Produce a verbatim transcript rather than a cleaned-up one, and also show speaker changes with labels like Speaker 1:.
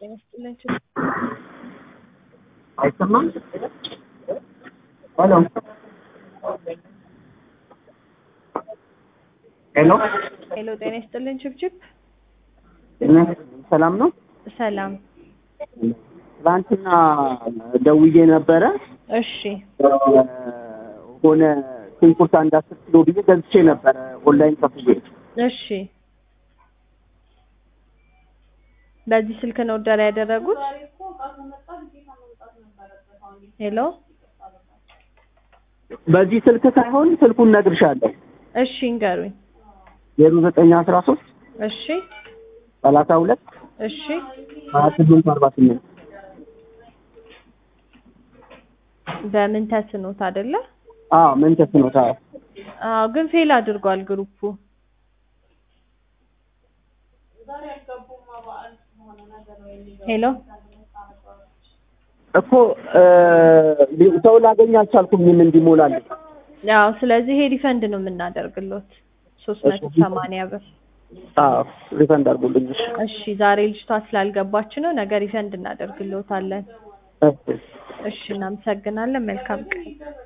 Speaker 1: ጤና ይስጥልኝ።
Speaker 2: አይሰማም? ሄሎ ሄሎ
Speaker 1: ሄሎ ጤና ይስጥልኝ። ችብችብ
Speaker 2: ሰላም ነው?
Speaker 1: ሰላም።
Speaker 2: ትናንትና ደውዬ ነበረ።
Speaker 1: እሺ
Speaker 2: ሆነ ሽንኩርት አንድ አስር ኪሎ ብዬ ገዝቼ ነበረ ኦንላይን ከፍዬ።
Speaker 1: እሺ በዚህ ስልክ ነው ኦርደር ያደረጉት? ሄሎ
Speaker 2: በዚህ ስልክ ሳይሆን ስልኩን ነግርሻለሁ።
Speaker 1: እሺ እንገሩኝ።
Speaker 2: ዜሮ ዘጠኝ አስራ ሶስት
Speaker 1: እሺ
Speaker 2: ሰላሳ ሁለት
Speaker 1: እሺ
Speaker 2: ሀያ ስምንት አርባ ስምንት
Speaker 1: በምን ተስኖት አይደለ?
Speaker 2: አዎ ምን ተስኖት? አዎ
Speaker 1: አዎ ግን ፌል አድርጓል ግሩፑ። ሄሎ
Speaker 2: እኮ ሰው ላገኝ አልቻልኩም ምን እንዲሞላልኝ።
Speaker 1: ያው ስለዚህ ይሄ ሪፈንድ ነው የምናደርግሎት ሶስት መቶ ሰማንያ ብር።
Speaker 2: አዎ ሪፈንድ አድርጉልኝ።
Speaker 1: እሺ ዛሬ ልጅቷ ስላልገባች ነው፣ ነገ ሪፈንድ እናደርግሎታለን።
Speaker 2: እሺ
Speaker 1: እሺ እናመሰግናለን። መልካም ቀን።